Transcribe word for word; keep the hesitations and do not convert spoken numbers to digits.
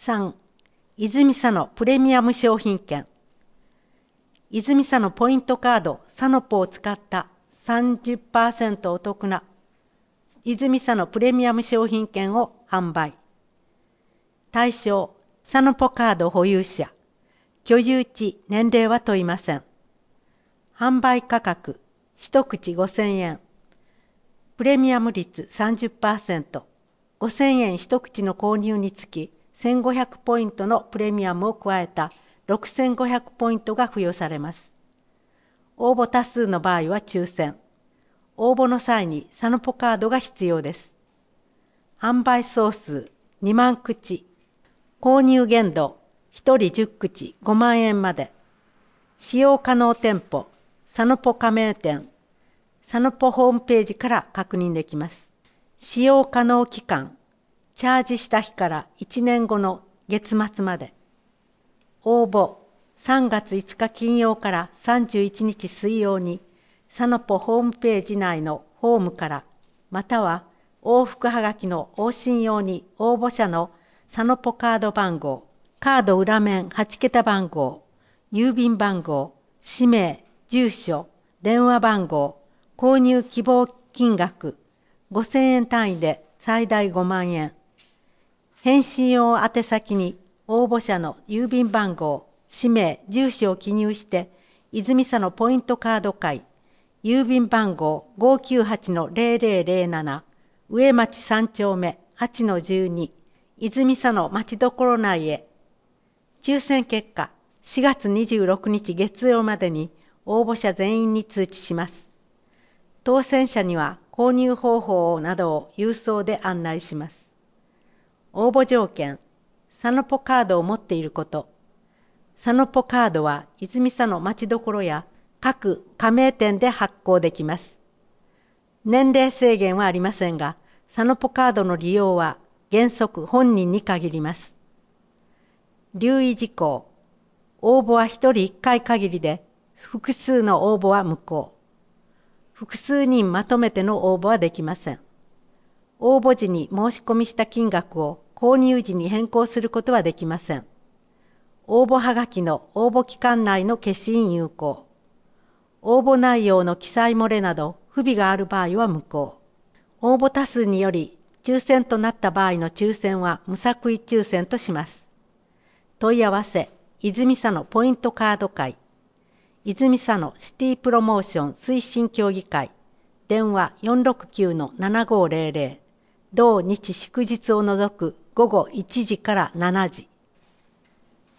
さん、泉佐野プレミアム商品券。泉佐野ポイントカードサノポを使ったさんじゅっパーセントお得な泉佐野プレミアム商品券を販売。対象、サノポカード保有者。居住地、年齢は問いません。販売価格、一口ごせんえん。プレミアム率 さんじゅっパーセント。ごせんえん一口の購入につき、せんごひゃくポイントのプレミアムを加えたろくせんごひゃくポイントが付与されます。応募多数の場合は抽選。応募の際にサノポカードが必要です。販売総数にまん口。購入限度ひとりじゅっ口ごまんえんまで。使用可能店舗、サノポ加盟店、サノポホームページから確認できます。使用可能期間、チャージした日からいちねんごの月末まで。応募、さんがついつか金曜からさんじゅういちにち水曜に、サノポホームページ内のホームから、または往復はがきの往診用に応募者のサノポカード番号、カード裏面はちけた番号、郵便番号、氏名、住所、電話番号、購入希望金額、ごせんえん単位で最大ごまんえん。返信用宛先に応募者の郵便番号、氏名、住所を記入して、泉佐野ポイントカード会、郵便番号 ごーきゅうはちのゼロゼロゼロなな、上町さん丁目はちのじゅうに、泉佐野町どころ内へ。抽選結果、しがつにじゅうろくにち月曜までに応募者全員に通知します。当選者には購入方法などを郵送で案内します。応募条件、サノポカードを持っていること。サノポカードは泉佐野町どころや各加盟店で発行できます。年齢制限はありませんが、サノポカードの利用は原則本人に限ります。留意事項、応募はひとりいっかい限りで、複数の応募は無効。複数人まとめての応募はできません。応募時に申し込みした金額を購入時に変更することはできません。応募はがきの応募期間内の消印有効。応募内容の記載漏れなど不備がある場合は無効。応募多数により抽選となった場合の抽選は無作為抽選とします。問い合わせ、泉佐野ポイントカード会、泉佐野シティプロモーション推進協議会、電話 よんろくきゅうのななごーぜろぜろ、同日祝日を除く午後いちじからしちじ。